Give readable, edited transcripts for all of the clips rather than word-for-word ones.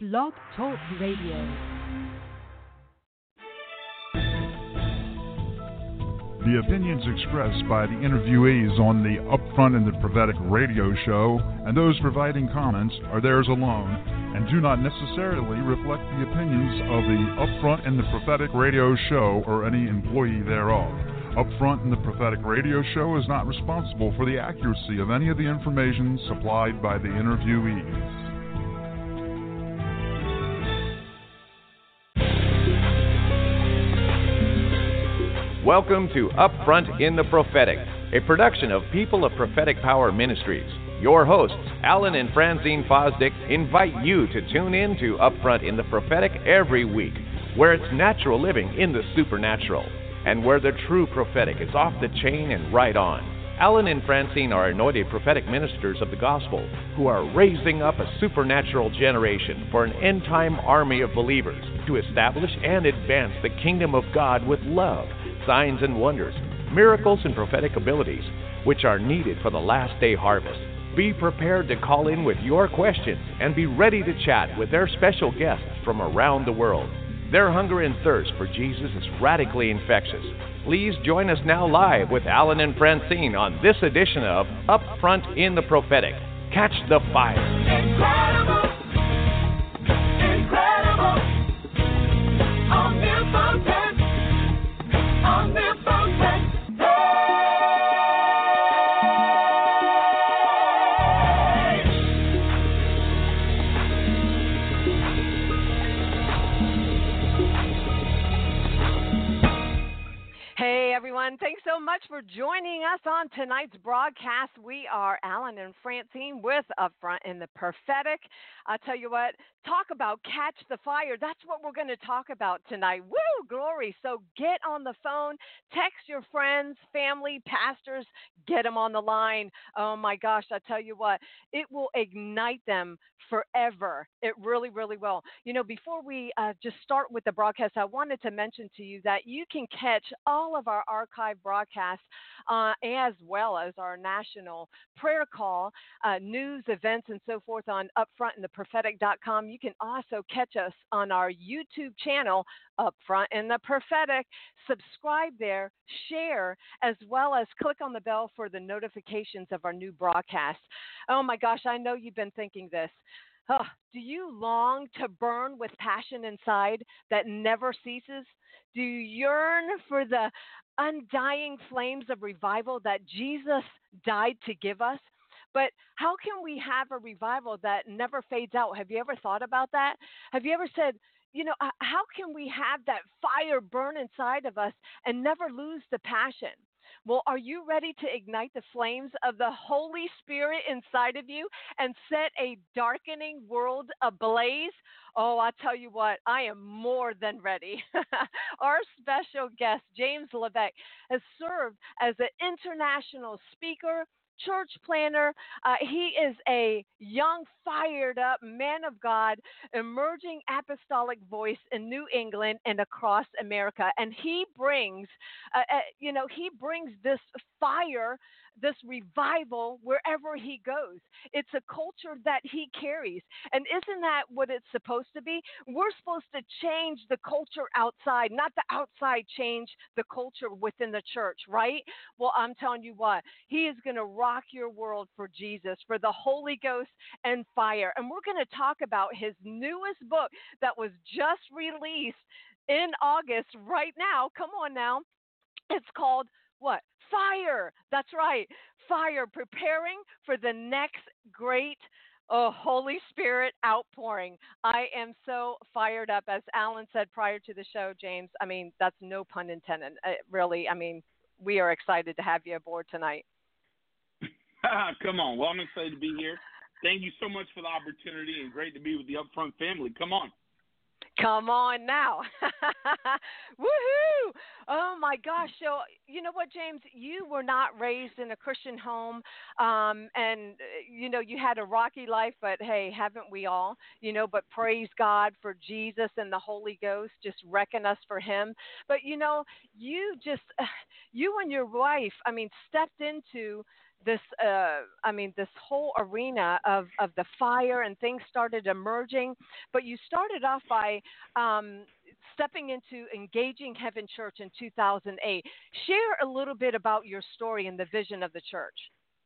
Blog Talk Radio. The opinions expressed by the interviewees on the Upfront in the Prophetic radio show and those providing comments are theirs alone and do not necessarily reflect the opinions of the Upfront in the Prophetic radio show or any employee thereof. Upfront in the Prophetic radio show is not responsible for the accuracy of any of the information supplied by the interviewees. Welcome to Upfront in the Prophetic, a production of People of Prophetic Power Ministries. Your hosts, Alan and Francine Fosdick, invite you to tune in to Upfront in the Prophetic every week, where it's natural living in the supernatural, and where the true prophetic is off the chain and right on. Alan and Francine are anointed prophetic ministers of the gospel who are raising up a supernatural generation for an end-time army of believers to establish and advance the kingdom of God with love, signs and wonders, miracles and prophetic abilities, which are needed for the last day harvest. Be prepared to call in with your questions and be ready to chat with their special guests from around the world. Their hunger and thirst for Jesus is radically infectious. Please join us now live with Alan and Francine on this edition of Upfront in the Prophetic. Catch the fire. Incredible, incredible, omnipotent, omnipotent. Hey everyone, thanks so much for joining us on tonight's broadcast. We are Alan and Francine with Upfront in the Prophetic. I'll tell you what, talk about catch the fire. That's what we're going to talk about tonight. Woo, glory. So get on the phone, text your friends, family, pastors, get them on the line. Oh my gosh, I tell you what, it will ignite them forever. It really, really will. You know, before we just start with the broadcast, I wanted to mention to you that you can catch all of our archive broadcasts as well as our national prayer call, news, events, and so forth on upfrontintheprophetic.com. You can also catch us on our YouTube channel, Upfront in the Prophetic. Subscribe there, share, as well as click on the bell for the notifications of our new broadcast. Oh my gosh, I know you've been thinking this. Oh, do you long to burn with passion inside that never ceases? Do you yearn for the undying flames of revival that Jesus died to give us? But how can we have a revival that never fades out? Have you ever thought about that? Have you ever said, you know, how can we have that fire burn inside of us and never lose the passion? Well, are you ready to ignite the flames of the Holy Spirit inside of you and set a darkening world ablaze? Oh, I tell you what, I am more than ready. Our special guest, James LeVeque, has served as an international speaker, church planner. He is a young, fired up man of God, emerging apostolic voice in New England and across America. And he brings, he brings this fire, this revival wherever he goes. It's a culture that he carries. And isn't that what it's supposed to be? We're supposed to change the culture outside, not the outside change the culture within the church, right? Well, I'm telling you what, he is going to rock your world for Jesus, for the Holy Ghost and fire. And we're going to talk about his newest book that was just released in August right now. Come on now. It's called what? Fire. That's right. Fire. Preparing for the next great Holy Spirit outpouring. I am so fired up. As Alan said prior to the show, James, I mean, that's no pun intended. Really, I mean, we are excited to have you aboard tonight. Come on. Well, I'm excited to be here. Thank you so much for the opportunity and great to be with the Upfront family. Come on. Come on now. Woohoo! Oh, my gosh. So, you know what, James? You were not raised in a Christian home, and, you had a rocky life, but, hey, haven't we all? But praise God for Jesus and the Holy Ghost. Just reckon us for him. But, you and your wife, stepped into this this whole arena of the fire, and things started emerging. But you started off by stepping into Engaging Heaven Church in 2008. Share a little bit about your story and the vision of the church.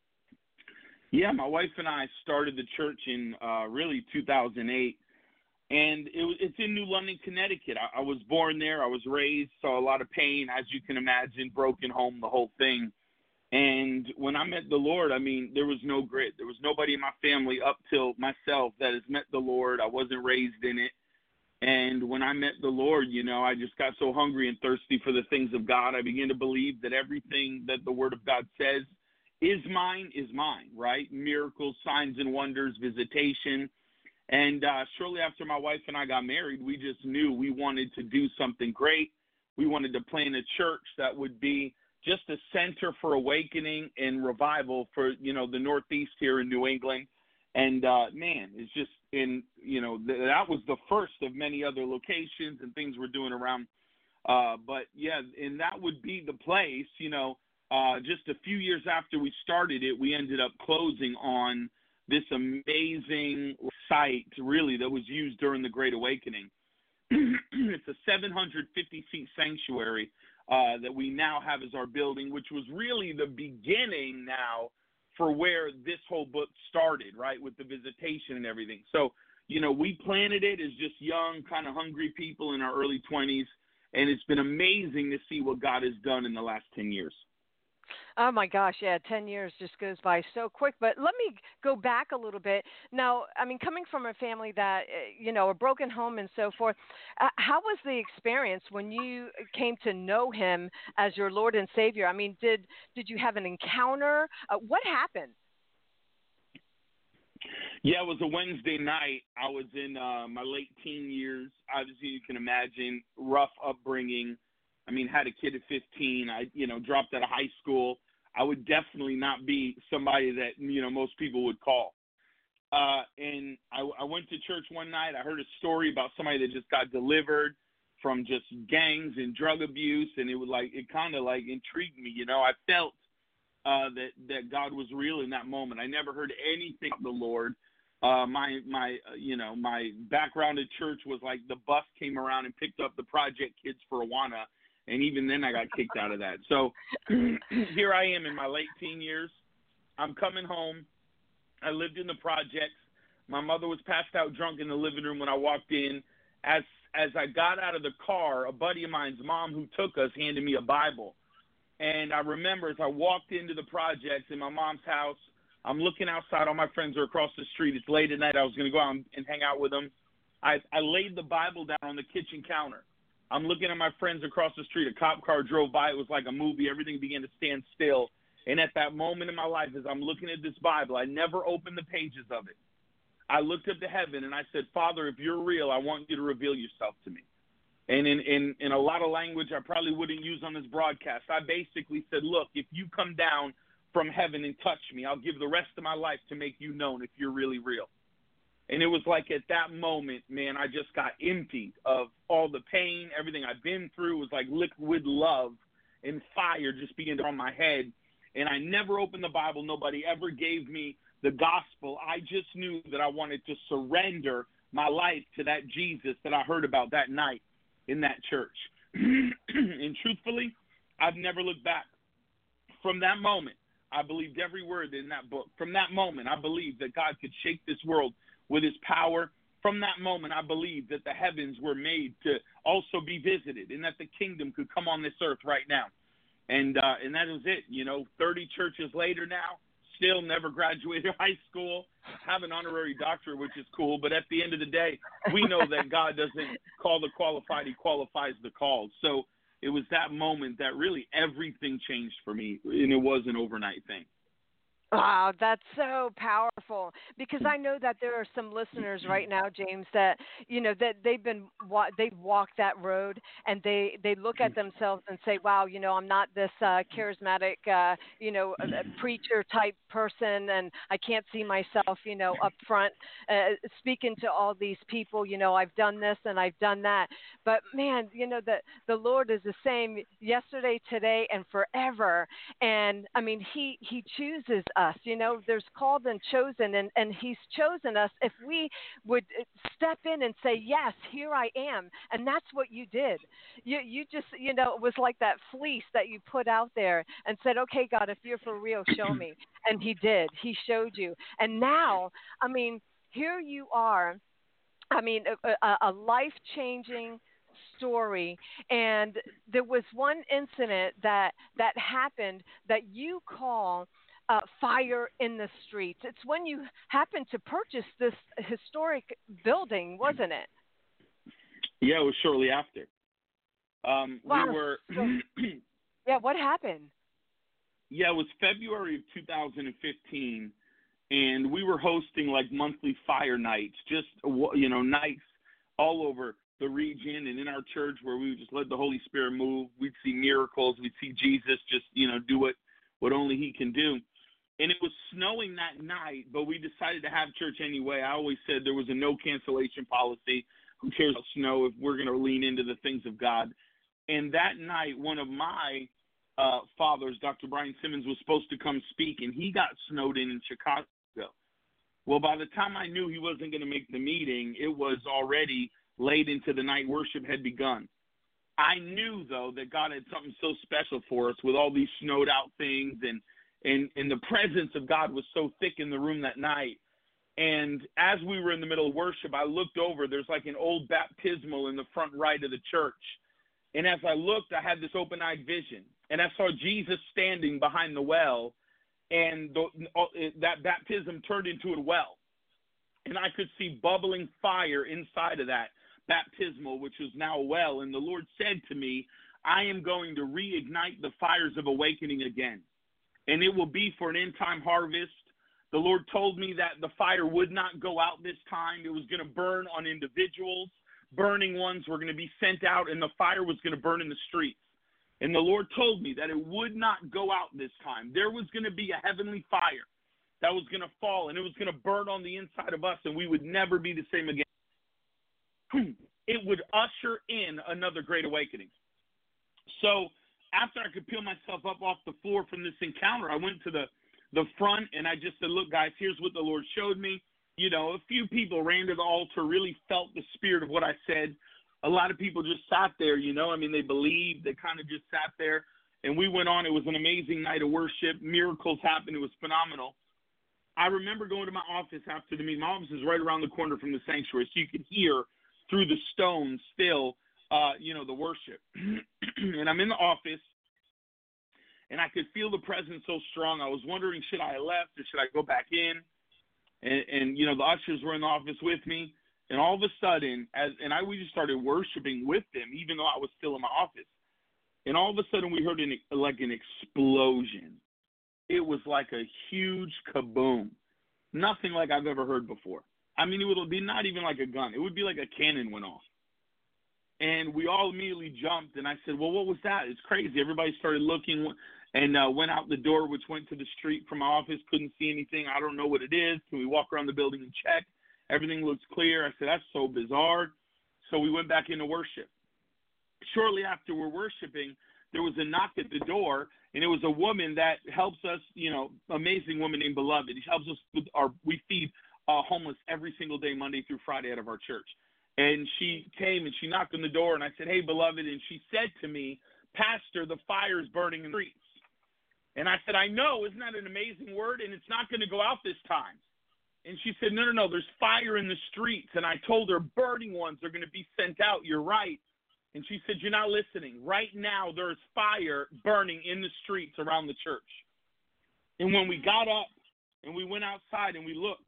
Yeah, my wife and I started the church in really 2008, and it's in New London, Connecticut. I was born there. I was raised, saw a lot of pain, as you can imagine, broken home, the whole thing. And when I met the Lord, I mean, there was no grit. There was nobody in my family up till myself that has met the Lord. I wasn't raised in it. And when I met the Lord, you know, I just got so hungry and thirsty for the things of God. I began to believe that everything that the Word of God says is mine, right? Miracles, signs and wonders, visitation. And shortly after my wife and I got married, we just knew we wanted to do something great. We wanted to plant a church that would be just a center for awakening and revival for, you know, the Northeast here in New England. And, man, it's just that was the first of many other locations and things we're doing around. But, yeah, and that would be the place, you know. Just a few years after we started it, we ended up closing on this amazing site, really, that was used during the Great Awakening. It's a 750-seat sanctuary that we now have as our building, which was really the beginning now for where this whole book started, right, with the visitation and everything. So, you know, we planted it as just young, kind of hungry people in our early 20s, and it's been amazing to see what God has done in the last 10 years. Oh, my gosh, yeah, 10 years just goes by so quick. But let me go back a little bit. Now, I mean, coming from a family that, a broken home and so forth, how was the experience when you came to know him as your Lord and Savior? I mean, did you have an encounter? What happened? Yeah, it was a Wednesday night. I was in my late teen years. Obviously, you can imagine, rough upbringing. I mean, had a kid at 15. I, dropped out of high school. I would definitely not be somebody that, most people would call. And I went to church one night. I heard a story about somebody that just got delivered from just gangs and drug abuse. And it kind of intrigued me. I felt that God was real in that moment. I never heard anything of the Lord. My background at church was like the bus came around and picked up the project kids for Awana. And even then I got kicked out of that. So here I am in my late teen years. I'm coming home. I lived in the projects. My mother was passed out drunk in the living room when I walked in. As I got out of the car, a buddy of mine's mom who took us handed me a Bible. And I remember as I walked into the projects in my mom's house, I'm looking outside. All my friends are across the street. It's late at night. I was going to go out and hang out with them. I laid the Bible down on the kitchen counter. I'm looking at my friends across the street. A cop car drove by. It was like a movie. Everything began to stand still. And at that moment in my life, as I'm looking at this Bible, I never opened the pages of it. I looked up to heaven and I said, Father, if you're real, I want you to reveal yourself to me. And in a lot of language I probably wouldn't use on this broadcast, I basically said, look, if you come down from heaven and touch me, I'll give the rest of my life to make you known if you're really real. And it was like at that moment, man, I just got emptied of all the pain, everything I've been through. It was like liquid love and fire just began to on my head. And I never opened the Bible. Nobody ever gave me the gospel. I just knew that I wanted to surrender my life to that Jesus that I heard about that night in that church. And truthfully, I've never looked back. From that moment, I believed every word in that book. From that moment, I believed that God could shake this world with his power. From that moment, I believed that the heavens were made to also be visited and that the kingdom could come on this earth right now. And that is it. 30 churches later now, still never graduated high school, have an honorary doctorate, which is cool. But at the end of the day, we know that God doesn't call the qualified. He qualifies the called. So it was that moment that really everything changed for me, and it was an overnight thing. Wow, that's so powerful because I know that there are some listeners right now, James, that that they've walked that road and they look at themselves and say, "Wow, I'm not this charismatic, preacher type person, and I can't see myself, up front speaking to all these people. I've done this and I've done that, but man, the Lord is the same yesterday, today, and forever." And I mean, he chooses us. There's called and chosen, and he's chosen us if we would step in and say, "Yes, here I am." And that's what you did. You just, it was like that fleece that you put out there and said, "Okay, God, if you're for real, show me." And he did. He showed you. And now, I mean, here you are. I mean, a life-changing story. And there was one incident that happened that you call fire in the streets. It's when you happened to purchase this historic building, wasn't it? Yeah, it was shortly after. Wow. We were. Yeah, what happened? Yeah, it was February of 2015, and we were hosting like monthly fire nights, just nights all over the region and in our church where we would just let the Holy Spirit move. We'd see miracles. We'd see Jesus just do what only He can do. And it was snowing that night, but we decided to have church anyway. I always said there was a no cancellation policy. Who cares about snow if we're going to lean into the things of God? And that night, one of my fathers, Dr. Brian Simmons, was supposed to come speak, and he got snowed in Chicago. Well, by the time I knew he wasn't going to make the meeting, it was already late into the night. Worship had begun. I knew, though, that God had something so special for us with all these snowed out things, and the presence of God was so thick in the room that night. And as we were in the middle of worship, I looked over. There's like an old baptismal in the front right of the church. And as I looked, I had this open-eyed vision. And I saw Jesus standing behind the well, and that baptism turned into a well. And I could see bubbling fire inside of that baptismal, which was now a well. And the Lord said to me, "I am going to reignite the fires of awakening again. And it will be for an end-time harvest." The Lord told me that the fire would not go out this time. It was going to burn on individuals. Burning ones were going to be sent out, and the fire was going to burn in the streets. And the Lord told me that it would not go out this time. There was going to be a heavenly fire that was going to fall, and it was going to burn on the inside of us, and we would never be the same again. It would usher in another great awakening. So after I could peel myself up off the floor from this encounter, I went to the front, and I just said, "Look, guys, here's what the Lord showed me." A few people ran to the altar, really felt the spirit of what I said. A lot of people just sat there, they believed. They kind of just sat there, and we went on. It was an amazing night of worship. Miracles happened. It was phenomenal. I remember going to my office after the meeting. My office is right around the corner from the sanctuary, so you could hear through the stones still, the worship. And I'm in the office, and I could feel the presence so strong. I was wondering, should I have left or should I go back in? And the ushers were in the office with me. And all of a sudden, we just started worshiping with them, even though I was still in my office. And all of a sudden, we heard an explosion. It was like a huge kaboom. Nothing like I've ever heard before. I mean, it would be not even like a gun. It would be like a cannon went off. And we all immediately jumped, and I said, "Well, what was that? It's crazy." Everybody started looking and went out the door, which went to the street from my office. Couldn't see anything. I don't know what it is. Can we walk around the building and check? Everything looks clear. I said, "That's so bizarre." So we went back into worship. Shortly after we're worshiping, there was a knock at the door, and it was a woman that helps us, amazing woman named Beloved. She helps us with we feed homeless every single day, Monday through Friday, out of our church. And she came and she knocked on the door, and I said, "Hey, Beloved," and she said to me, "Pastor, the fire is burning in the streets." And I said, "I know, isn't that an amazing word? And it's not going to go out this time." And she said, No, there's fire in the streets. And I told her, burning ones are going to be sent out. You're right. And she said, "You're not listening. Right now, there's fire burning in the streets around the church." And when we got up and we went outside and we looked,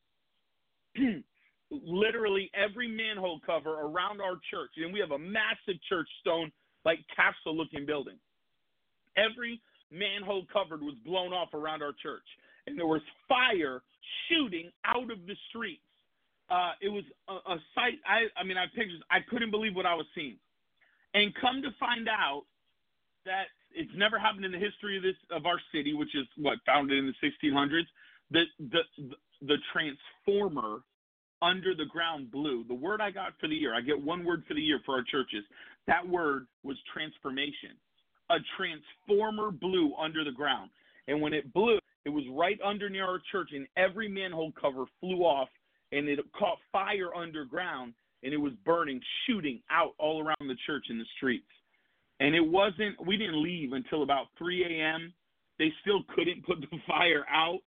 literally every manhole cover around our church, and we have a massive church stone, like castle-looking building. Every manhole covered was blown off around our church. and there was fire shooting out of the streets. It was a sight. I mean, I had pictures. I couldn't believe what I was seeing. And come to find out that it's never happened in the history of our city, which is founded in the 1600s. The transformer under the ground blew. The word I got for the year, I get one word for the year for our churches. That word was transformation. A transformer blew under the ground. And when it blew, it was right under near our church, and every manhole cover flew off, and it caught fire underground, and it was burning, shooting out all around the church in the streets. And we didn't leave until about 3 a.m. They still couldn't put the fire out.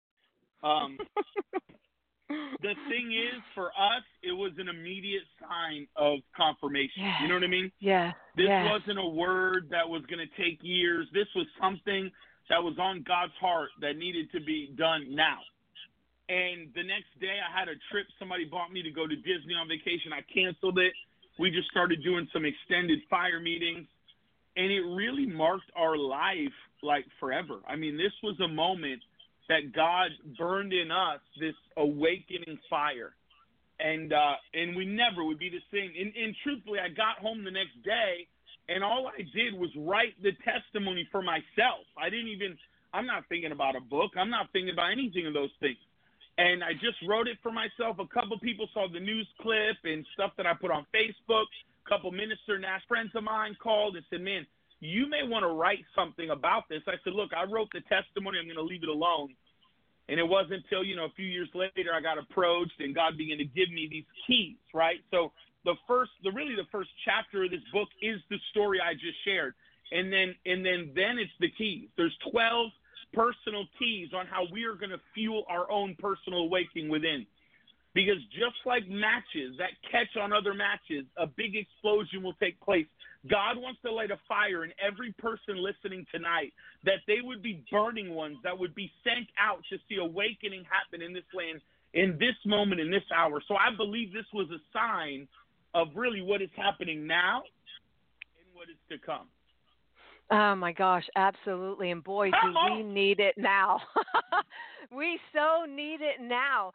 The thing is, for us, it was an immediate sign of confirmation. Yeah. You know what I mean? Yeah. This wasn't a word that was going to take years. This was something that was on God's heart that needed to be done now. And the next day I had a trip. Somebody bought me to go to Disney on vacation. I canceled it. We just started doing some extended fire meetings. And it really marked our life like forever. I mean, this was a moment that God burned in us, this awakening fire. And we never would be the same. And truthfully, I got home the next day, and all I did was write the testimony for myself. I'm not thinking about a book. I'm not thinking about anything of those things. And I just wrote it for myself. A couple people saw the news clip and stuff that I put on Facebook. A couple minister Nash friends of mine called and said, man, you may want to write something about this. I said, look, I wrote the testimony. I'm going to leave it alone. And it wasn't until, a few years later I got approached and God began to give me these keys, right? So the first chapter of this book is the story I just shared. And then it's the keys. There's 12 personal keys on how we are going to fuel our own personal awakening within. Because just like matches that catch on other matches, a big explosion will take place. God wants to light a fire in every person listening tonight, that they would be burning ones that would be sent out to see awakening happen in this land, in this moment, in this hour. So I believe this was a sign of really what is happening now and what is to come. Oh my gosh, absolutely. And boy, do we need it now. We so need it now,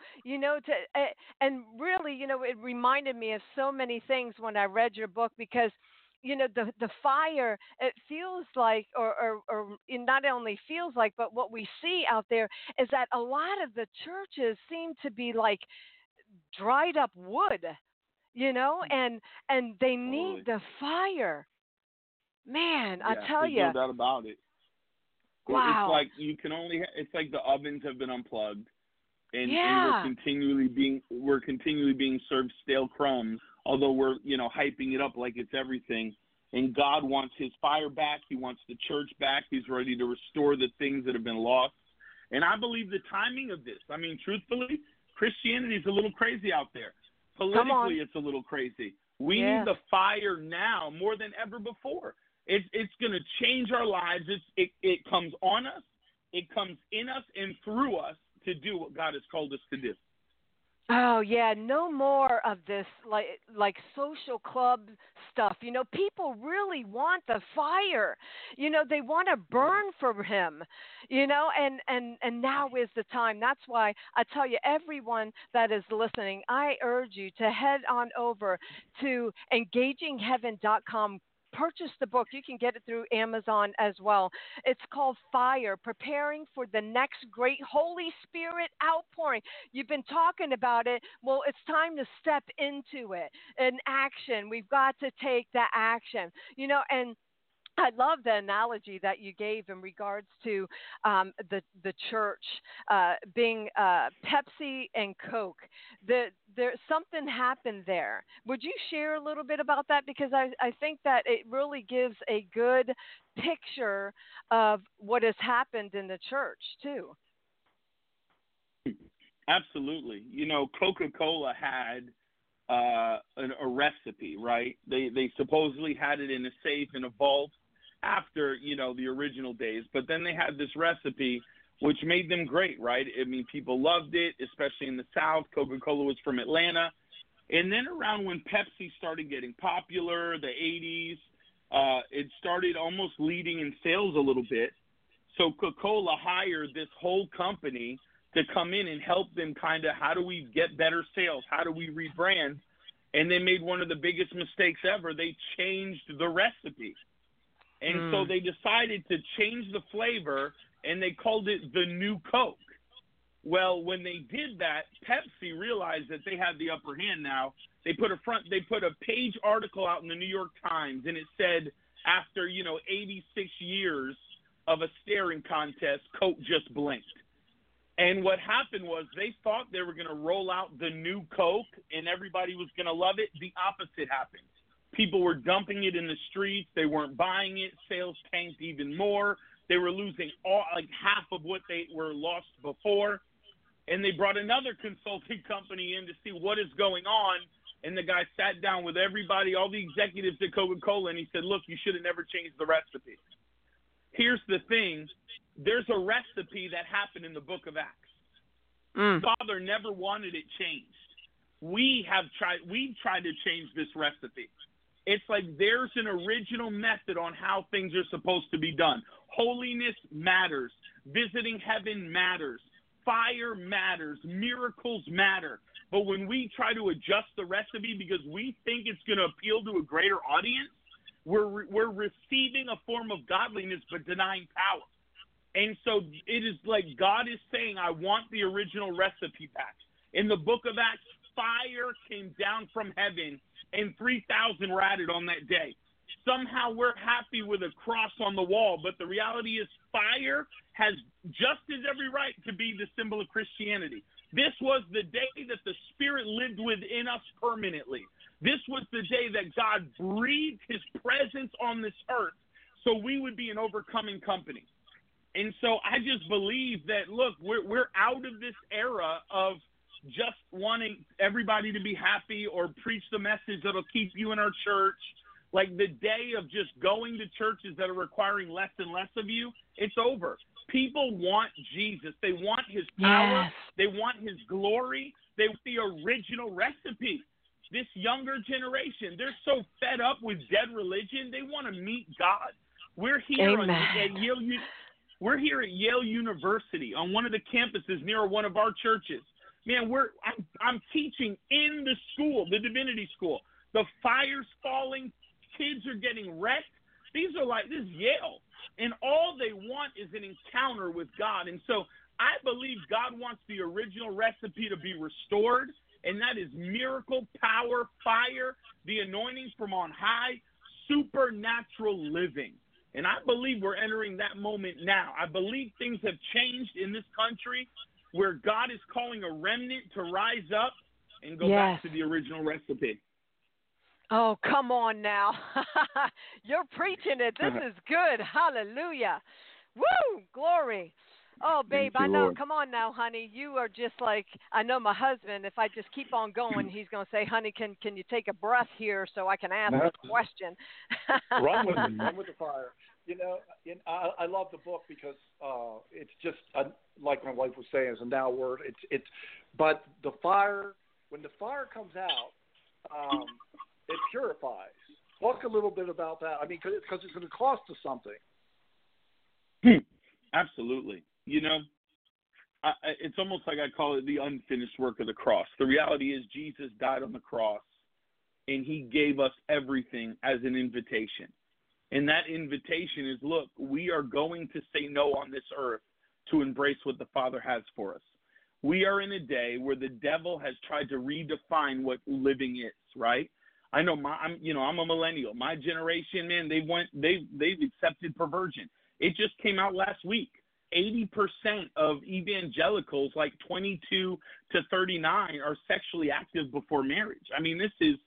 and really, it reminded me of so many things when I read your book, because, the fire, it feels like, or it not only feels like, but what we see out there is that a lot of the churches seem to be like dried up wood, and they need the fire. Man, I tell you, no doubt about it. Wow. It's like it's like the ovens have been unplugged, and we're continually being served stale crumbs. Although we're hyping it up like it's everything. And God wants His fire back. He wants the church back. He's ready to restore the things that have been lost. And I believe the timing of this. I mean, truthfully, Christianity is a little crazy out there. Politically, it's a little crazy. We need the fire now more than ever before. It's going to change our lives. It comes on us, it comes in us and through us to do what God has called us to do. Oh yeah, no more of this like social club stuff. People really want the fire. They want to burn for Him. And now is the time. That's why I tell you, everyone that is listening, I urge you to head on over to engagingheaven.com. Purchase the book. You can get it through Amazon as well. It's called Fire, Preparing for the Next Great Holy Spirit Outpouring. You've been talking about it. Well, it's time to step into it. In action. We've got to take the action. And I love the analogy that you gave in regards to the church being Pepsi and Coke. There something happened there. Would you share a little bit about that? Because I think that it really gives a good picture of what has happened in the church too. Absolutely. Coca-Cola had a recipe, right? They supposedly had it in a safe in a vault after the original days, but then they had this recipe which made them great, right? I mean, people loved it, especially in the South. Coca-Cola was from Atlanta. And then around when Pepsi started getting popular, the 80s, it started almost leading in sales a little bit. So Coca-Cola hired this whole company to come in and help them kind of, how do we get better sales? How do we rebrand? And they made one of the biggest mistakes ever. They changed the recipe. And so they decided to change the flavor, and they called it the New Coke. Well, when they did that, Pepsi realized that they had the upper hand now. They put a page article out in the New York Times, and it said, after, 86 years of a staring contest, Coke just blinked. And what happened was they thought they were going to roll out the New Coke and everybody was going to love it. The opposite happened. People were dumping it in the streets. They weren't buying it. Sales tanked even more. They were losing half of what they were lost before. And they brought another consulting company in to see what is going on. And the guy sat down with everybody, all the executives at Coca-Cola, and he said, look, you should have never changed the recipe. Here's the thing. There's a recipe that happened in the book of Acts. Father never wanted it changed. We've tried to change this recipe. It's like there's an original method on how things are supposed to be done. Holiness matters. Visiting heaven matters. Fire matters. Miracles matter. But when we try to adjust the recipe because we think it's going to appeal to a greater audience, we're receiving a form of godliness but denying power. And so it is like God is saying, I want the original recipe back. In the book of Acts, fire came down from heaven and 3,000 were added on that day. Somehow we're happy with a cross on the wall, but the reality is fire has just as every right to be the symbol of Christianity. This was the day that the Spirit lived within us permanently. This was the day that God breathed his presence on this earth so we would be an overcoming company. And so I just believe that, look, we're out of this era of just wanting everybody to be happy or preach the message that'll keep you in our church. Like the day of just going to churches that are requiring less and less of you, it's over. People want Jesus. They want his power. Yes. They want his glory. They want the original recipe. This younger generation, they're so fed up with dead religion, they want to meet God. We're here at Yale. We're here at Yale University on one of the campuses near one of our churches. Man, I'm teaching in the school, the divinity school. The fire's falling. Kids are getting wrecked. This is Yale. And all they want is an encounter with God. And so I believe God wants the original recipe to be restored, and that is miracle, power, fire, the anointing from on high, supernatural living. And I believe we're entering that moment now. I believe things have changed in this country where God is calling a remnant to rise up and go back to the original recipe. Oh, come on now. You're preaching it. This is good. Hallelujah. Woo! Glory. Oh, babe, I know. Lord. Come on now, honey. You are just like, I know my husband, if I just keep on going, he's going to say, honey, can you take a breath here so I can ask a question? Run with the fire. I love the book because it's just, like my wife was saying, it's a now word. But the fire, when the fire comes out, it purifies. Talk a little bit about that. I mean, because it's going to cost us something. Absolutely. It's almost like I call it the unfinished work of the cross. The reality is Jesus died on the cross, and he gave us everything as an invitation. And that invitation is, look, we are going to say no on this earth to embrace what the Father has for us. We are in a day where the devil has tried to redefine what living is, right? I know I'm a millennial. My generation, man, they've accepted perversion. It just came out last week. 80% of evangelicals, like 22 to 39, are sexually active before marriage. I mean, this is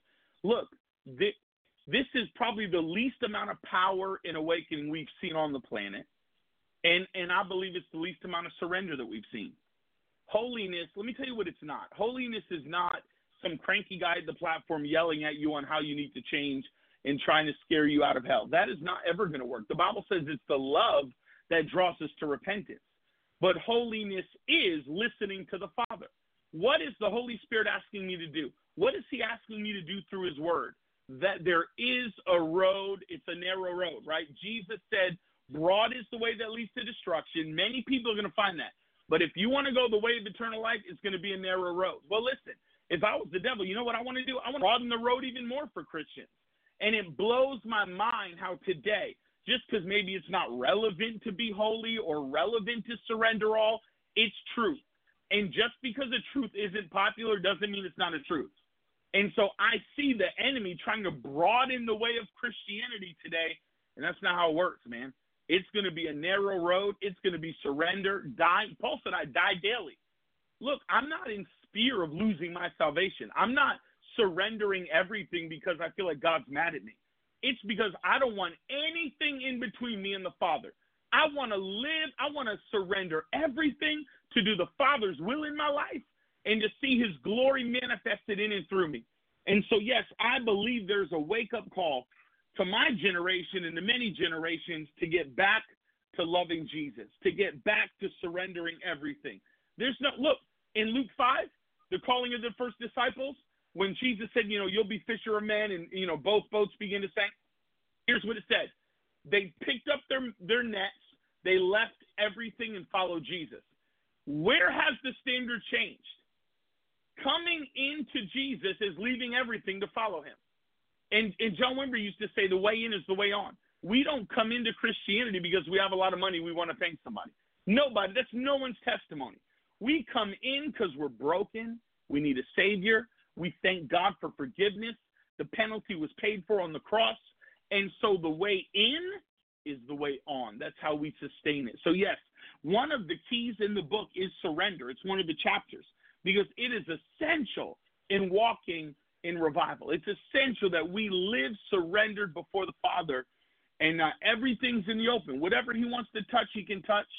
probably the least amount of power in awakening we've seen on the planet. And I believe it's the least amount of surrender that we've seen. Holiness, let me tell you what it's not. Holiness is not some cranky guy at the platform yelling at you on how you need to change and trying to scare you out of hell. That is not ever going to work. The Bible says it's the love that draws us to repentance. But holiness is listening to the Father. What is the Holy Spirit asking me to do? What is he asking me to do through his word? That there is a road. It's a narrow road, right? Jesus said, broad is the way that leads to destruction. Many people are going to find that. But if you want to go the way of eternal life, it's going to be a narrow road. Well, listen, if I was the devil, you know what I want to do? I want to broaden the road even more for Christians. And it blows my mind how today, just because maybe it's not relevant to be holy or relevant to surrender all, it's truth. And just because the truth isn't popular doesn't mean it's not a truth. And so I see the enemy trying to broaden the way of Christianity today, and that's not how it works, man. It's going to be a narrow road. It's going to be surrender, die. Paul said, I die daily. Look, I'm not in fear of losing my salvation. I'm not surrendering everything because I feel like God's mad at me. It's because I don't want anything in between me and the Father. I want to live. I want to surrender everything to do the Father's will in my life and to see his glory manifested in and through me. And so, yes, I believe there's a wake-up call to my generation and to many generations to get back to loving Jesus, to get back to surrendering everything. Look, in Luke 5, the calling of the first disciples, when Jesus said, you'll be fisher of men, and, both boats begin to sink, here's what it said. They picked up their nets, they left everything and followed Jesus. Where has the standard changed? Coming into Jesus is leaving everything to follow him. And John Wimber used to say the way in is the way on. We don't come into Christianity because we have a lot of money we want to thank somebody. Nobody. That's no one's testimony. We come in because we're broken. We need a Savior. We thank God for forgiveness. The penalty was paid for on the cross. And so the way in is the way on. That's how we sustain it. So, yes, one of the keys in the book is surrender. It's one of the chapters because it is essential in walking in revival. It's essential that we live surrendered before the Father, and everything's in the open. Whatever he wants to touch, he can touch.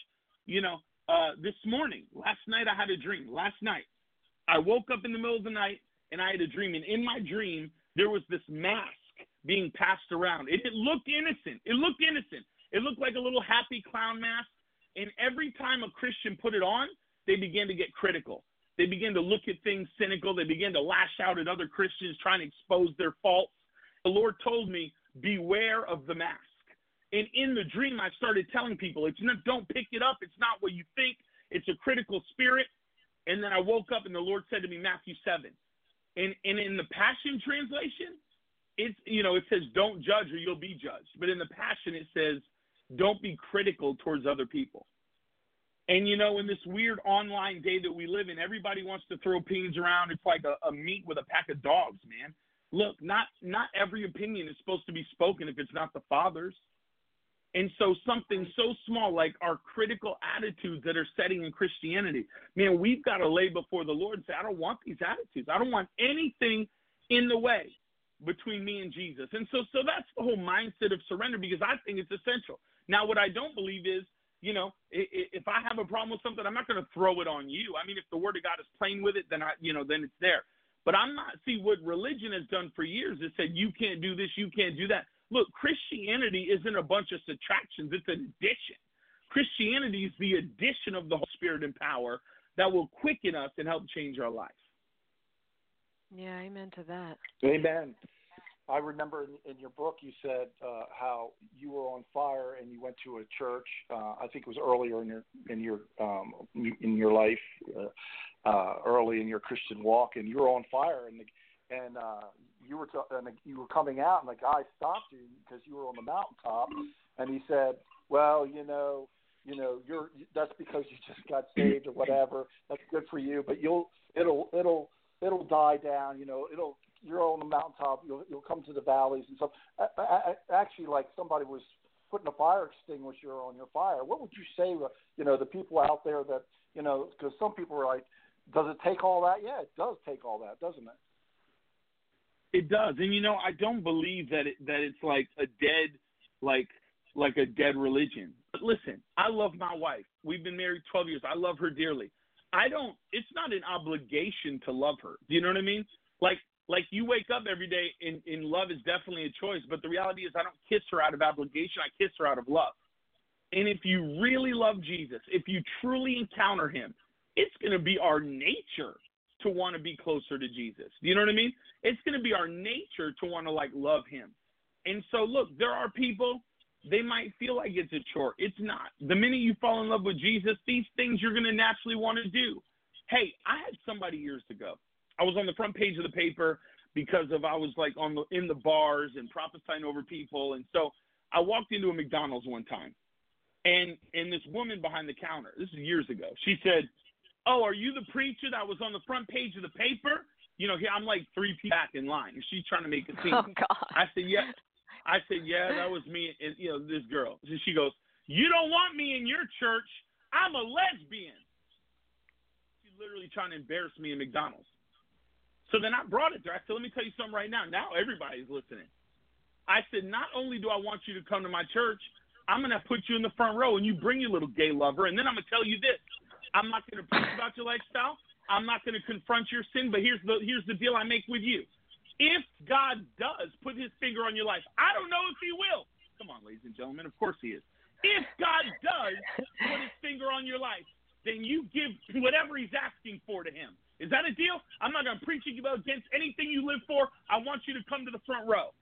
This morning, last night I had a dream. Last night, I woke up in the middle of the night, and I had a dream. And in my dream, there was this mask being passed around. It looked innocent. It looked like a little happy clown mask. And every time a Christian put it on, they began to get critical. They began to look at things cynical. They began to lash out at other Christians, trying to expose their faults. The Lord told me, beware of the mask. And in the dream, I started telling people, don't pick it up. It's not what you think. It's a critical spirit. And then I woke up and the Lord said to me, Matthew 7. And in the Passion Translation, it says, don't judge or you'll be judged. But in the Passion, it says, don't be critical towards other people. And, in this weird online day that we live in, everybody wants to throw opinions around. It's like a meat with a pack of dogs, man. Look, not every opinion is supposed to be spoken if it's not the Father's. And so something so small like our critical attitudes that are setting in Christianity, man, we've got to lay before the Lord and say, I don't want these attitudes. I don't want anything in the way between me and Jesus. And so that's the whole mindset of surrender because I think it's essential. Now, what I don't believe is, if I have a problem with something, I'm not going to throw it on you. I mean, if the Word of God is plain with it, then then it's there. But I'm not. See, what religion has done for years is said you can't do this, you can't do that. Look, Christianity isn't a bunch of subtractions; it's an addition. Christianity is the addition of the Holy Spirit and power that will quicken us and help change our life. Yeah, amen to that. Amen. I remember in your book you said how you were on fire and you went to a church. I think it was earlier in your life, early in your Christian walk, and you were on fire, and you were coming out, and the guy stopped you because you were on the mountaintop, and he said, "Well, that's because you just got saved or whatever. That's good for you, but it'll die down. You're on the mountaintop. You'll come to the valleys and stuff." Actually, like somebody was putting a fire extinguisher on your fire. What would you say to the people out there that because some people are like, does it take all that? Yeah, it does take all that, doesn't it? It does, and I don't believe that it's like a dead like a dead religion. But listen, I love my wife. We've been married 12 years. I love her dearly. It's not an obligation to love her. Do you know what I mean? Like you wake up every day and love is definitely a choice, but the reality is I don't kiss her out of obligation. I kiss her out of love. And if you really love Jesus, if you truly encounter him, it's going to be our nature to want to be closer to Jesus. Do you know what I mean? It's going to be our nature to want to love him. And so look, there are people they might feel like it's a chore. It's not. The minute you fall in love with Jesus, these things you're going to naturally want to do. Hey, I had somebody years ago. I was on the front page of the paper because I was like in the bars and prophesying over people. And so I walked into a McDonald's one time, and this woman behind the counter, this is years ago, she said, "Oh, are you the preacher that was on the front page of the paper?" You know, I'm like 3 feet back in line, and she's trying to make a scene. Oh, God. I said, yeah, that was me, and, you know, this girl. And she goes, "You don't want me in your church. I'm a lesbian." She's literally trying to embarrass me in McDonald's. So then I brought it there. I said, "Let me tell you something right now. Now everybody's listening." I said, "Not only do I want you to come to my church, I'm going to put you in the front row, and you bring your little gay lover, and then I'm going to tell you this. I'm not going to preach about your lifestyle. I'm not going to confront your sin, but here's the deal I make with you. If God does put his finger on your life, I don't know if he will." Come on, ladies and gentlemen, of course he is. If God does put his finger on your life, then you give whatever he's asking for to him. Is that a deal? I'm not going to preach against anything you live for. I want you to come to the front row.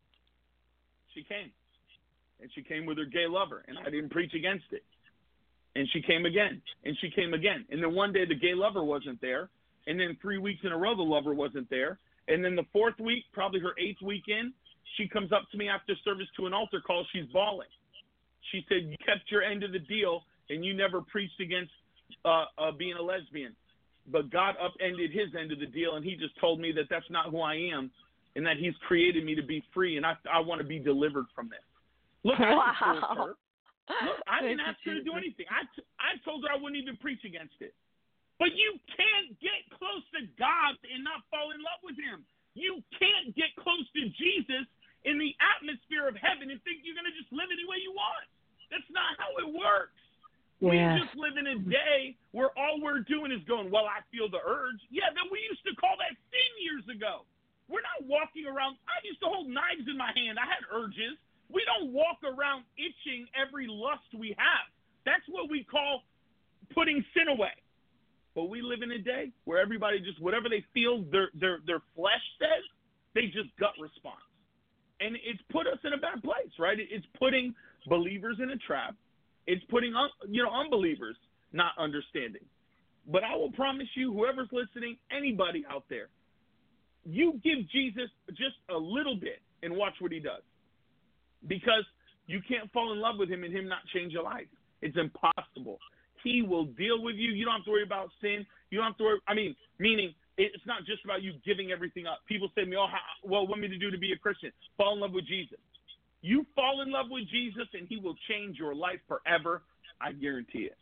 She came. And she came with her gay lover, and I didn't preach against it. And she came again, and she came again. And then one day the gay lover wasn't there, and then 3 weeks in a row the lover wasn't there. And then the 4th week, probably her 8th week in, she comes up to me after service to an altar call. She's bawling. She said, "You kept your end of the deal, and you never preached against being a lesbian. But God upended his end of the deal, and he just told me that that's not who I am, and that he's created me to be free, and I want to be delivered from this." Look, I told her. Look, I didn't ask her to do anything. I told her I wouldn't even preach against it. But you can't get close to God and not fall in love with him. You can't get close to Jesus in the atmosphere of heaven and think you're going to just live any way you want. That's not how it works. Yeah. We just live in a day where all we're doing is going, "Well, I feel the urge." Yeah, then we used to call that sin years ago. We're not walking around. I used to hold knives in my hand. I had urges. We don't walk around itching every lust we have. That's what we call putting sin away. But we live in a day where everybody just, whatever they feel their flesh says, they just gut response. And it's put us in a bad place, right? It's putting believers in a trap. It's putting unbelievers not understanding. But I will promise you, whoever's listening, anybody out there, you give Jesus just a little bit and watch what he does. Because you can't fall in love with him and him not change your life. It's impossible. He will deal with you. You don't have to worry about sin. You don't have to worry. Meaning it's not just about you giving everything up. People say to me, "Oh, what want me to do to be a Christian?" Fall in love with Jesus. You fall in love with Jesus and he will change your life forever. I guarantee it.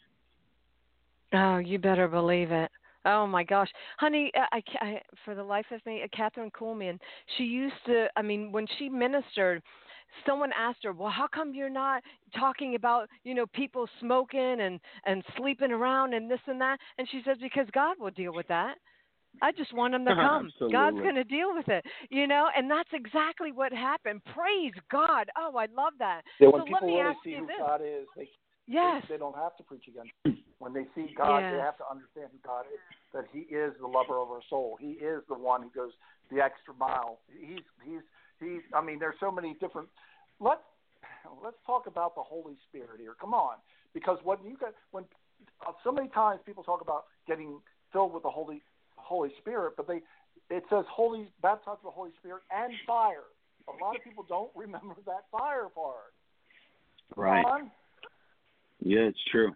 Oh, you better believe it. Oh, my gosh. Honey, I for the life of me, Catherine Kuhlman, she used to, when she ministered, someone asked her, "Well, how come you're not talking about, people smoking and sleeping around and this and that?" And she says, "Because God will deal with that. I just want them to come. God's going to deal with it." And that's exactly what happened. Praise God. Oh, I love that. Yeah, when so people let me really ask see you who this. God is, they don't have to preach against him. When they see God, they have to understand who God is, that he is the lover of our soul. He is the one who goes the extra mile. He's there's so many different. Let's talk about the Holy Spirit here. Come on, because when so many times people talk about getting filled with the Holy Spirit, but it says baptized with the Holy Spirit and fire. A lot of people don't remember that fire part. Right. Yeah, it's true.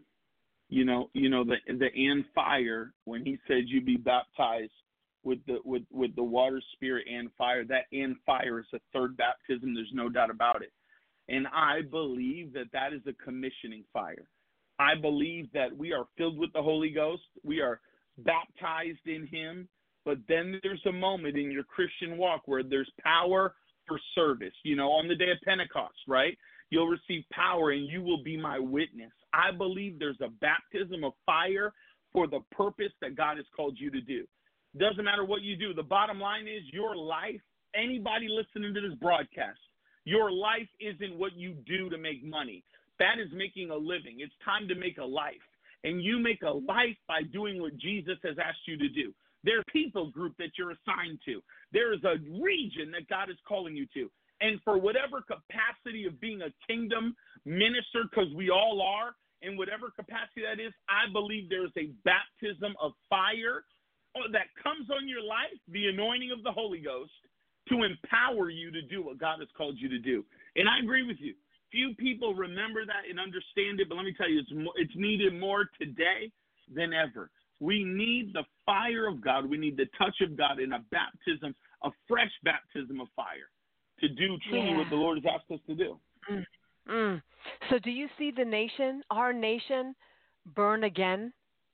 The and fire, when he said you be baptized with the water, spirit, and fire, that and fire is a third baptism. There's no doubt about it. And I believe that is a commissioning fire. I believe that we are filled with the Holy Ghost. We are baptized in him. But then there's a moment in your Christian walk where there's power for service. On the day of Pentecost, right? You'll receive power and you will be my witness. I believe there's a baptism of fire for the purpose that God has called you to do. Doesn't matter what you do. The bottom line is your life, anybody listening to this broadcast, your life isn't what you do to make money. That is making a living. It's time to make a life. And you make a life by doing what Jesus has asked you to do. There's a people group that you're assigned to. There is a region that God is calling you to. And for whatever capacity of being a kingdom minister, because we all are, in whatever capacity that is, I believe there is a baptism of fire that comes on your life, the anointing of the Holy Ghost, to empower you to do what God has called you to do. And I agree with you. Few people remember that and understand it, but let me tell you, it's needed more today than ever. We need the fire of God. We need the touch of God in a baptism, a fresh baptism of fire to do truly what the Lord has asked us to do. So do you see the nation, our nation, burn again?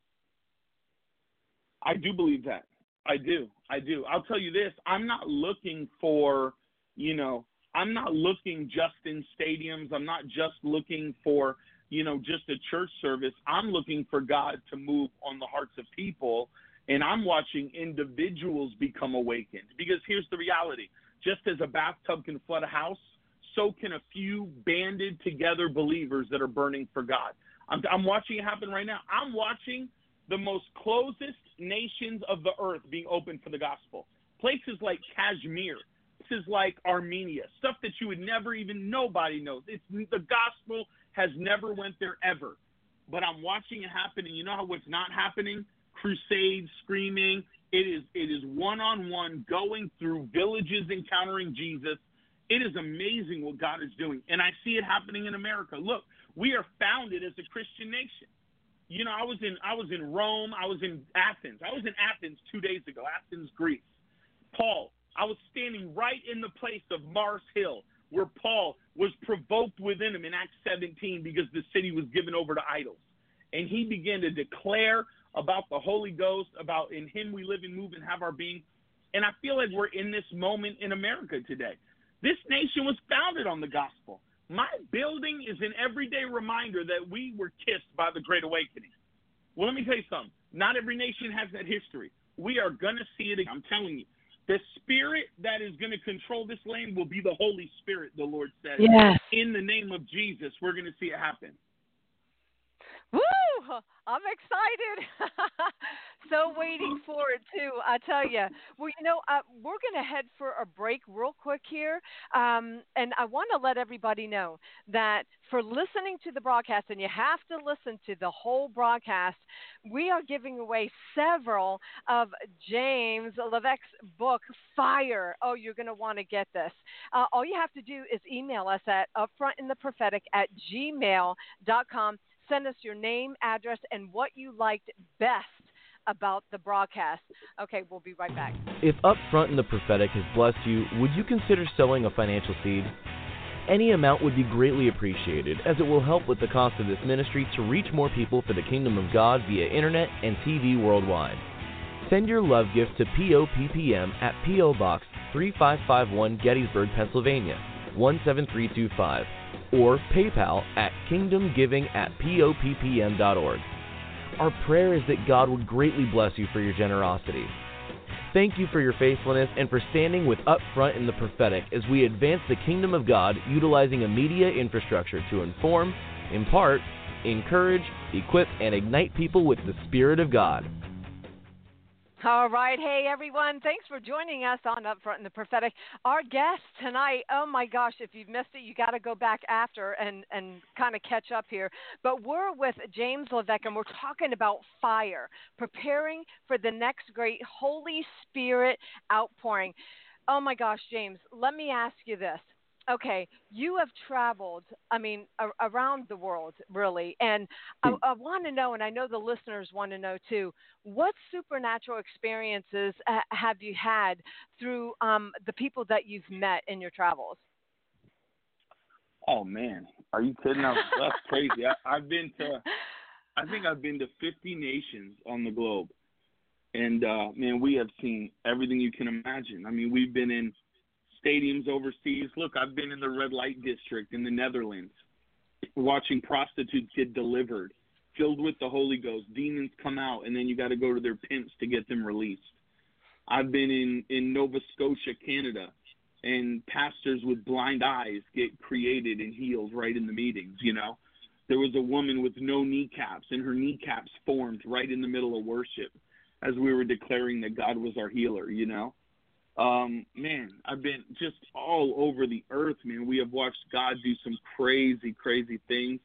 I do believe that. I do. I'll tell you this. I'm not looking for, I'm not looking just in stadiums. I'm not just looking for, just a church service. I'm looking for God to move on the hearts of people, and I'm watching individuals become awakened. Because here's the reality. Just as a bathtub can flood a house, so can a few banded together believers that are burning for God. I'm watching it happen right now. I'm watching the most closest nations of the earth being open for the gospel. Places like Kashmir, places like Armenia, stuff that you would never even, nobody knows. The gospel has never went there ever. But I'm watching it happen, and you know how what's not happening? Crusades, screaming. It is one-on-one, going through villages, encountering Jesus. It is amazing what God is doing, and I see it happening in America. Look, we are founded as a Christian nation. I was in Rome. I was in Athens. I was in Athens 2 days ago, Athens, Greece. Paul, I was standing right in the place of Mars Hill, where Paul was provoked within him in Acts 17 because the city was given over to idols. And he began to declare about the Holy Ghost, about in him we live and move and have our being. And I feel like we're in this moment in America today. This nation was founded on the gospel. My building is an everyday reminder that we were kissed by the Great Awakening. Well, let me tell you something. Not every nation has that history. We are going to see it again. I'm telling you. The spirit that is going to control this land will be the Holy Spirit, the Lord said. Yes. In the name of Jesus, we're going to see it happen. Woo! I'm excited. So waiting for it, too, I tell you. Well, we're going to head for a break real quick here. And I want to let everybody know that for listening to the broadcast, and you have to listen to the whole broadcast, we are giving away several of James Levesque's book, Fire. Oh, you're going to want to get this. All you have to do is email us at upfrontintheprophetic@gmail.com. Send us your name, address, and what you liked best about the broadcast. Okay, we'll be right back. If Upfront in the Prophetic has blessed you, would you consider sowing a financial seed? Any amount would be greatly appreciated, as it will help with the cost of this ministry to reach more people for the kingdom of God via internet and TV worldwide. Send your love gift to POPPM at P.O. Box 3551 Gettysburg, Pennsylvania 17325, or PayPal at kingdomgiving@poppm.org. Our prayer is that God would greatly bless you for your generosity. Thank you for your faithfulness and for standing with Upfront in the Prophetic as we advance the kingdom of God utilizing a media infrastructure to inform, impart, encourage, equip, and ignite people with the Spirit of God. All right. Hey, everyone. Thanks for joining us on Upfront in the Prophetic. Our guest tonight, oh, my gosh, if you've missed it, you got to go back after and kind of catch up here. But we're with James Levesque, and we're talking about fire, preparing for the next great Holy Spirit outpouring. Oh, my gosh, James, let me ask you this. Okay, you have traveled, around the world, really, and I want to know, and I know the listeners want to know, too, what supernatural experiences have you had through the people that you've met in your travels? Oh, man, are you kidding? That's crazy. I've been to 50 nations on the globe, and, man, we have seen everything you can imagine. We've been in stadiums overseas. Look, I've been in the red light district in the Netherlands, watching prostitutes get delivered, filled with the Holy Ghost, demons come out, and then you got to go to their pimps to get them released. I've been in Nova Scotia, Canada, and pastors with blind eyes get created and healed right in the meetings, There was a woman with no kneecaps, and her kneecaps formed right in the middle of worship as we were declaring that God was our healer, Man, I've been just all over the earth, man. We have watched God do some crazy, crazy things.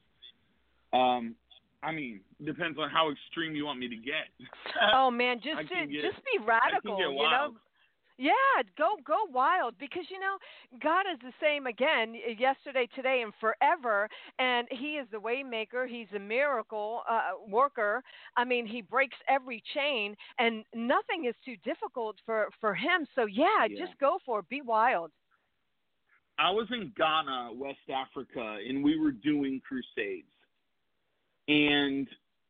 I mean, depends on how extreme you want me to get. Oh man, just be radical, you know. Yeah, go wild, because God is the same again yesterday, today, and forever, and He is the way maker. He's a miracle worker. I mean, He breaks every chain, and nothing is too difficult for Him. So yeah, just go for it. Be wild. I was in Ghana, West Africa, and we were doing crusades, and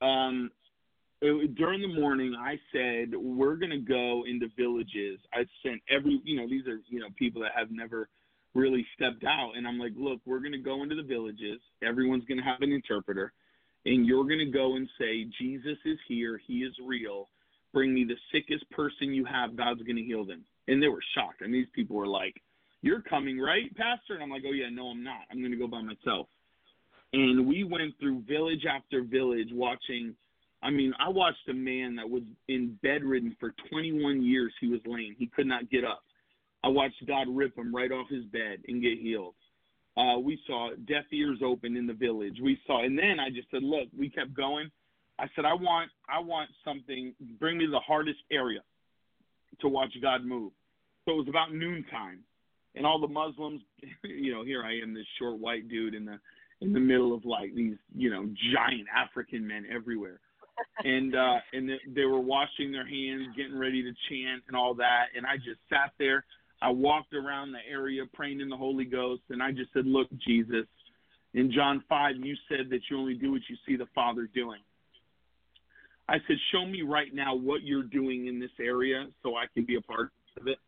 during the morning, I said, we're going to go into villages. I sent these are, people that have never really stepped out. And I'm like, look, we're going to go into the villages. Everyone's going to have an interpreter. And you're going to go and say, Jesus is here. He is real. Bring me the sickest person you have. God's going to heal them. And they were shocked. And these people were like, you're coming, right, Pastor? And I'm like, oh, yeah, no, I'm not. I'm going to go by myself. And we went through village after village watching. I mean, I watched a man that was bedridden for 21 years. He was lame. He could not get up. I watched God rip him right off his bed and get healed. We saw deaf ears open in the village. And then I just said, look, we kept going. I said, I want something. Bring me to the hardest area to watch God move. So it was about noontime, and all the Muslims, here I am, this short white dude in the middle of like these, giant African men everywhere. And they were washing their hands, getting ready to chant and all that. And I just sat there. I walked around the area praying in the Holy Ghost. And I just said, look, Jesus, in John 5, you said that you only do what you see the Father doing. I said, show me right now what you're doing in this area so I can be a part of it.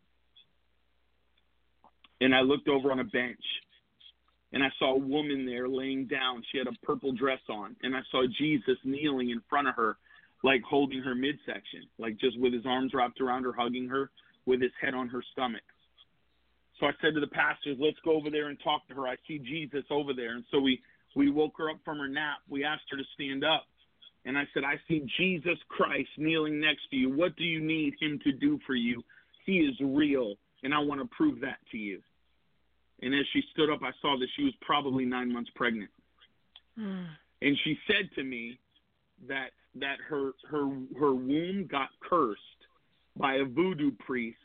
And I looked over on a bench. And I saw a woman there laying down. She had a purple dress on. And I saw Jesus kneeling in front of her, like holding her midsection, like just with his arms wrapped around her, hugging her, with his head on her stomach. So I said to the pastors, let's go over there and talk to her. I see Jesus over there. And so we woke her up from her nap. We asked her to stand up. And I said, I see Jesus Christ kneeling next to you. What do you need him to do for you? He is real, and I want to prove that to you. And as she stood up, I saw that she was probably 9 months pregnant. And she said to me that her womb got cursed by a voodoo priest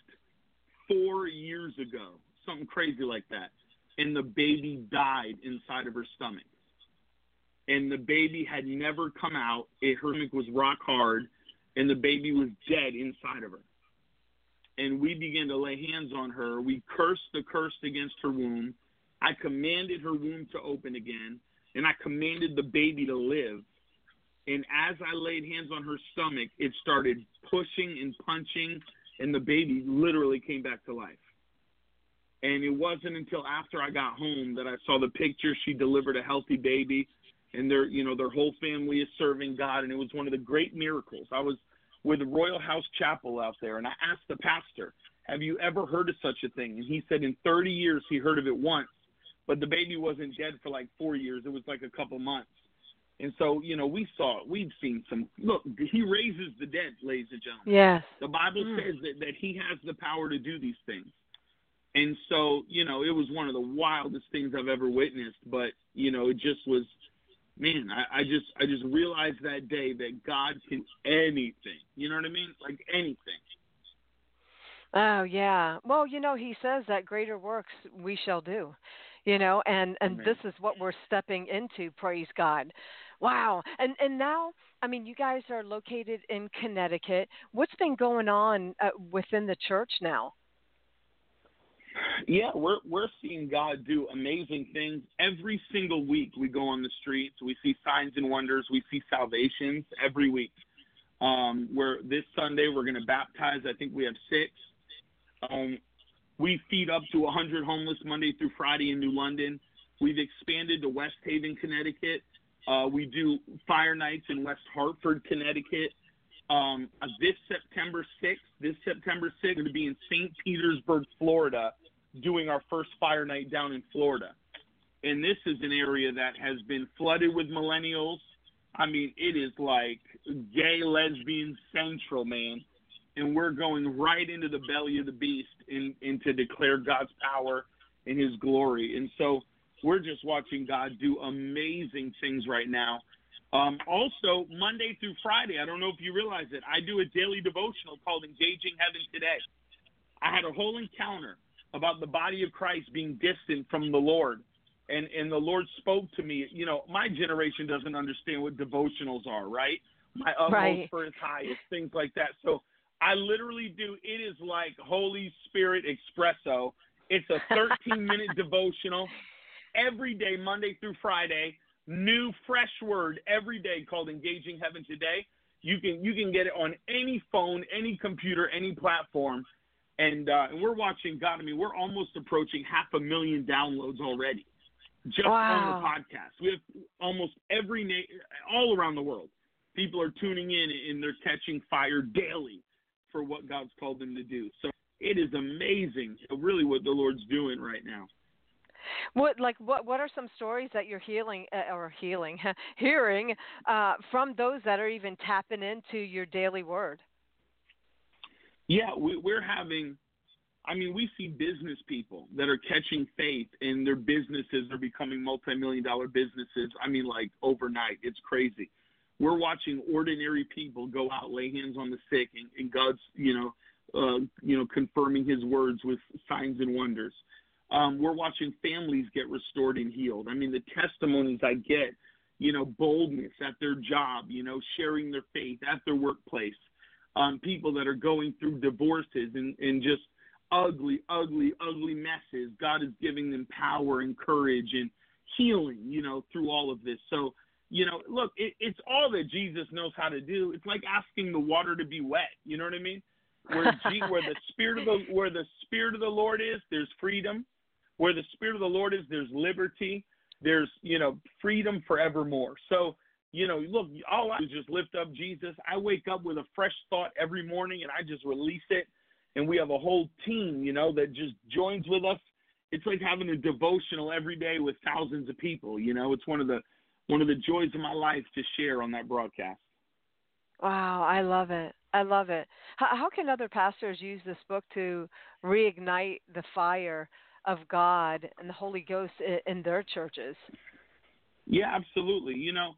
4 years ago, something crazy like that. And the baby died inside of her stomach. And the baby had never come out. Her stomach was rock hard, and the baby was dead inside of her. And we began to lay hands on her. We cursed the curse against her womb. I commanded her womb to open again, and I commanded the baby to live. And as I laid hands on her stomach, it started pushing and punching, and the baby literally came back to life. And it wasn't until after I got home that I saw the picture. She delivered a healthy baby, and their whole family is serving God, and it was one of the great miracles. I was with the Royal House Chapel out there, and I asked the pastor, have you ever heard of such a thing? And he said in 30 years he heard of it once, but the baby wasn't dead for like 4 years. It was like a couple months. And so, we've seen some. Look, he raises the dead, ladies and gentlemen. Yes. The Bible says that he has the power to do these things. And so, it was one of the wildest things I've ever witnessed, but, it just was, man, I just realized that day that God can anything. You know what I mean? Like anything. Oh, yeah. Well, he says that greater works we shall do, and this is what we're stepping into, praise God. Wow. And now, I mean, you guys are located in Connecticut. What's been going on within the church now? Yeah, we're seeing God do amazing things. Every single week we go on the streets. We see signs and wonders. We see salvations every week. This Sunday we're going to baptize. I think we have 6. We feed up to 100 homeless Monday through Friday in New London. We've expanded to West Haven, Connecticut. We do fire nights in West Hartford, Connecticut. This September 6th, we're going to be in St. Petersburg, Florida, doing our first fire night down in Florida. And this is an area that has been flooded with millennials. I mean, it is like gay, lesbian central, man. and we're going right into the belly of the beast and to declare God's power and his glory. And so we're just watching God do amazing things right now. Also, Monday through Friday, I don't know if you realize it, I do a daily devotional called Engaging Heaven Today. I had a whole encounter about the body of Christ being distant from the Lord. And the Lord spoke to me. You know, my generation doesn't understand what devotionals are, right? My utmost for his highest, things like that. So I literally do, it is like Holy Spirit espresso. It's a 13-minute devotional every day, Monday through Friday. New fresh word every day called Engaging Heaven Today. You can get it on any phone, any computer, any platform, and we're watching God. I mean, we're almost approaching 500,000 downloads already, just on the podcast. We have almost all around the world. People are tuning in and they're catching fire daily for what God's called them to do. So it is amazing, really, what the Lord's doing right now. What are some stories that you're hearing from those that are even tapping into your daily word? Yeah, we're having, I mean, we see business people that are catching faith and their businesses are becoming multi-million-dollar businesses. I mean, like overnight. It's crazy. We're watching ordinary people go out, lay hands on the sick, and God's, confirming his words with signs and wonders. We're watching families get restored and healed. I mean, the testimonies I get, boldness at their job, sharing their faith at their workplace, people that are going through divorces and just ugly messes. God is giving them power and courage and healing, through all of this. So, look, it's all that Jesus knows how to do. It's like asking the water to be wet. You know what I mean? Where the Spirit of the Lord is, there's freedom. Where the Spirit of the Lord is, there's liberty. There's, freedom forevermore. So, look, all I do is just lift up Jesus. I wake up with a fresh thought every morning, and I just release it. And we have a whole team, that just joins with us. It's like having a devotional every day with thousands of people. It's one of the joys of my life to share on that broadcast. Wow, I love it. I love it. How can other pastors use this book to reignite the fire of God and the Holy Ghost in their churches? Yeah, absolutely.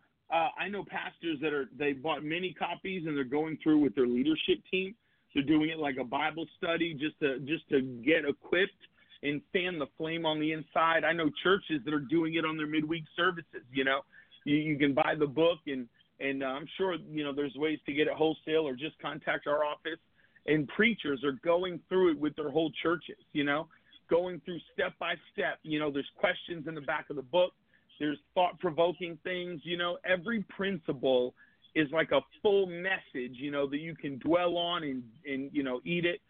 I know pastors they bought many copies and they're going through with their leadership team. They're doing it like a Bible study just to get equipped and fan the flame on the inside. I know churches that are doing it on their midweek services. You can buy the book and I'm sure, there's ways to get it wholesale or just contact our office. And preachers are going through it with their whole churches, going through step by step. There's questions in the back of the book. There's thought-provoking things. Every principle is like a full message, that you can dwell on and eat it.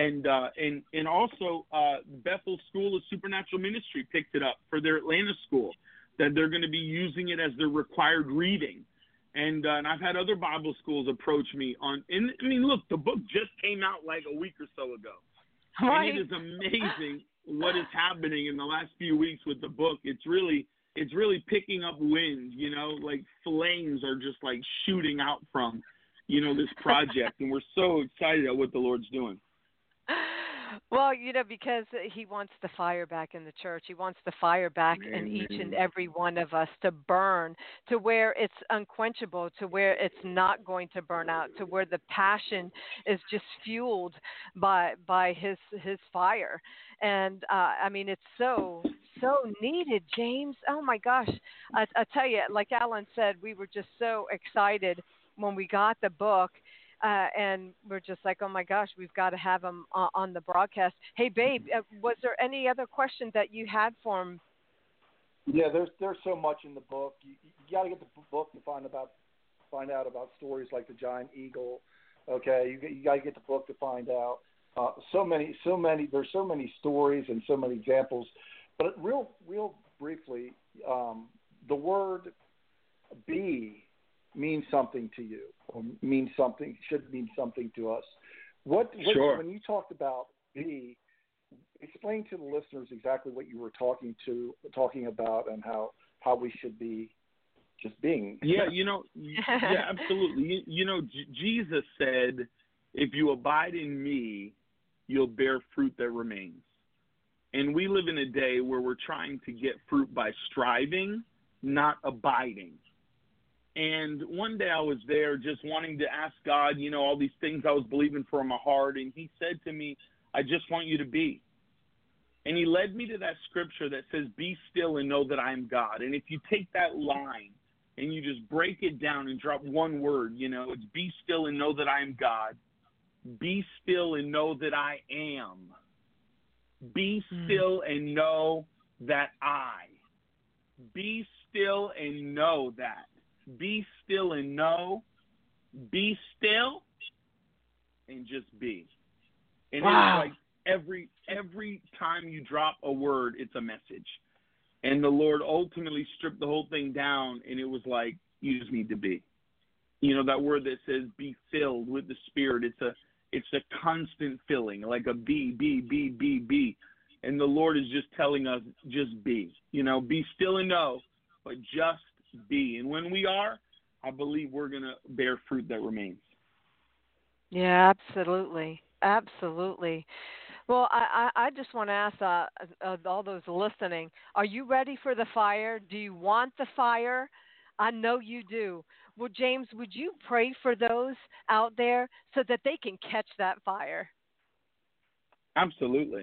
And also Bethel School of Supernatural Ministry picked it up for their Atlanta school, that they're going to be using it as their required reading. And I've had other Bible schools approach me look, the book just came out like a week or so ago. Right. And it is amazing what is happening in the last few weeks with the book. It's really picking up wind, like flames are just like shooting out from, this project. And we're so excited at what the Lord's doing. Well, because he wants the fire back in the church. He wants the fire back in each and every one of us to burn to where it's unquenchable, to where it's not going to burn out, to where the passion is just fueled by his fire. And, it's so needed, James. Oh, my gosh. I tell you, like Alan said, we were just so excited when we got the book. And we're just like, oh, my gosh, we've got to have him on the broadcast. Hey, babe, was there any other question that you had for him? Yeah, there's so much in the book. You got to get the book to find out about stories like the giant eagle. Okay, you got to get the book to find out so many. There's so many stories and so many examples. But real briefly, the word "be" means something to you, or should mean something to us. Sure. When you talked about "be," explain to the listeners exactly what you were talking about and how we should be just being. Yeah, yeah, absolutely. Jesus said, If you abide in me, you'll bear fruit that remains. And we live in a day where we're trying to get fruit by striving, not abiding. And one day I was there just wanting to ask God, all these things I was believing for in my heart. And he said to me, I just want you to be. And he led me to that scripture that says, be still and know that I am God. And if you take that line and you just break it down and drop one word, it's be still and know that I am God. Be still and know that I am. Be still and know that I. Be still and know that. Be still and know. Be still and just be. And wow. It's like every time you drop a word, it's a message. And the Lord ultimately stripped the whole thing down, and it was like, you just need to be. That word that says be filled with the Spirit, it's a constant filling, like a be. And the Lord is just telling us, just be. Be still and know, but just be. And when we are, I believe we're going to bear fruit that remains. Yeah, absolutely. Absolutely. Well, I just want to ask all those listening, are you ready for the fire? Do you want the fire? I know you do. Well, James, would you pray for those out there so that they can catch that fire? Absolutely.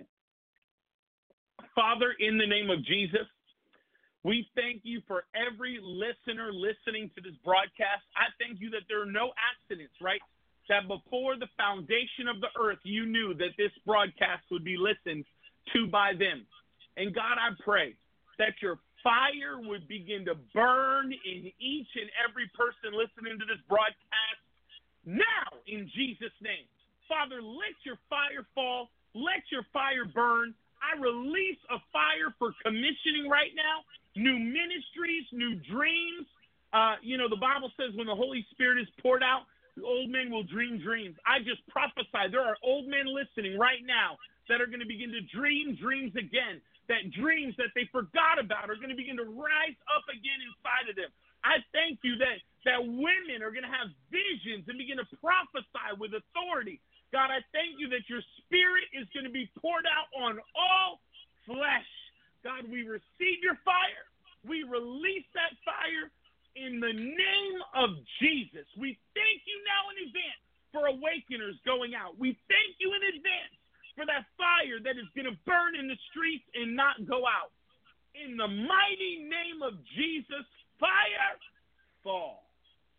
Father, in the name of Jesus, we thank you for every listener listening to this broadcast. I thank you that there are no accidents, right? That before the foundation of the earth, you knew that this broadcast would be listened to by them. And God, I pray that your fire would begin to burn in each and every person listening to this broadcast now in Jesus' name. Father, let your fire fall. Let your fire burn. I release a fire for commissioning right now, new ministries, new dreams. The Bible says when the Holy Spirit is poured out, the old men will dream dreams. I just prophesy there are old men listening right now that are going to begin to dream dreams again. That dreams that they forgot about are going to begin to rise up again inside of them. I thank you that women are going to have visions and begin to prophesy with authority. God, I thank you that your Spirit is going to be poured out on all flesh. God, we receive your fire. We release that fire in the name of Jesus. We thank you now in advance for awakeners going out. We thank you in advance for that fire that is going to burn in the streets and not go out. In the mighty name of Jesus, fire fall.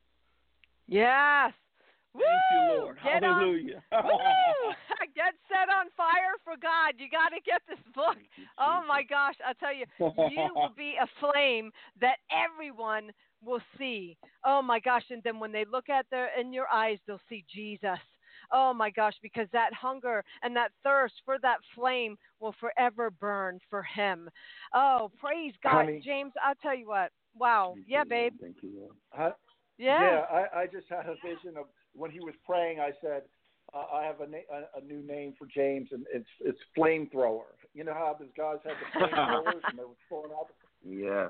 Yes. Thank you, Lord. Hallelujah. Get set on fire for God. You got to get this book. Oh, my gosh. I'll tell you, you will be a flame that everyone will see. Oh, my gosh. And then when they look in your eyes, they'll see Jesus. Oh, my gosh, because that hunger and that thirst for that flame will forever burn for him. Oh, praise God. Honey, James, I'll tell you what. Wow. Yeah, babe. Thank you, Lord. Yeah. I just had a vision of when he was praying. I said, I have a new name for James, and it's flamethrower. You know how those guys had the flamethrowers and they were throwing out. Yeah.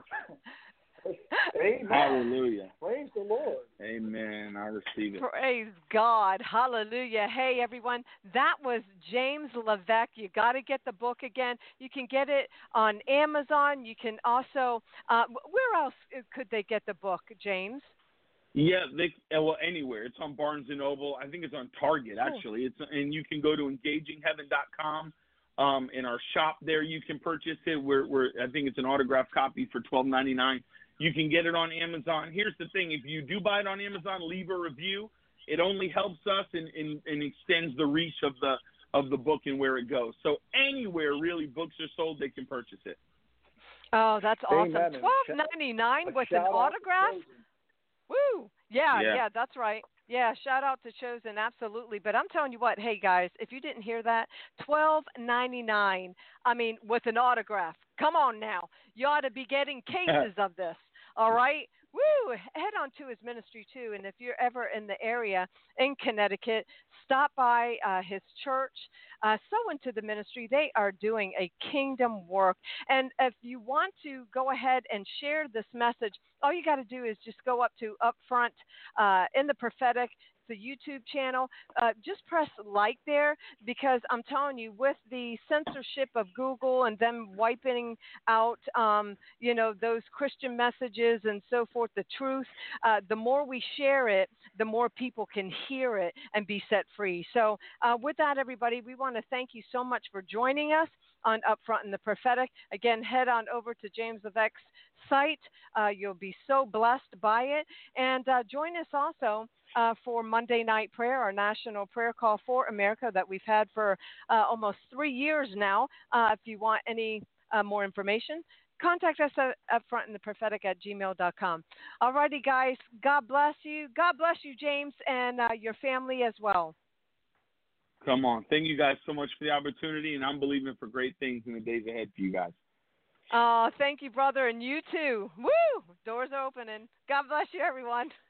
Amen. Hallelujah. Praise the Lord. Amen. I receive it. Praise God. Hallelujah. Hey, everyone. That was James Levesque. You got to get the book again. You can get it on Amazon. You can also, where else could they get the book, James? Yeah, anywhere. It's on Barnes & Noble. I think it's on Target, actually. And you can go to engagingheaven.com. In our shop there, you can purchase it. I think it's an autographed copy for $12.99. You can get it on Amazon. Here's the thing. If you do buy it on Amazon, leave a review. It only helps us and extends the reach of the book and where it goes. So anywhere, really, books are sold, they can purchase it. Oh, that's awesome. Amen. $12.99 with an autograph? Woo! Yeah, that's right. Yeah, shout out to Chosen, absolutely. But I'm telling you what, hey guys, if you didn't hear that, $12.99. I mean, with an autograph. Come on now, you ought to be getting cases of this. All right. Woo! Head on to his ministry too, and if you're ever in the area in Connecticut, stop by his church, sow into the ministry. They are doing a kingdom work, and if you want to go ahead and share this message, all you got to do is just go up to Upfront in the Prophetic the YouTube channel, just press like there, because I'm telling you, with the censorship of Google and them wiping out, those Christian messages and so forth, the truth, the more we share it, the more people can hear it and be set free. So with that, everybody, we want to thank you so much for joining us on Upfront in the Prophetic. Again, head on over to James Levesque's site. You'll be so blessed by it. And join us also for Monday Night Prayer, our national prayer call for America that we've had for almost 3 years now. If you want any more information, contact us at upfrontintheprophetic@gmail.com. All righty, guys. God bless you. God bless you, James, and your family as well. Come on. Thank you guys so much for the opportunity, and I'm believing for great things in the days ahead for you guys. Oh, thank you, brother, and you too. Woo! Doors are opening. God bless you, everyone.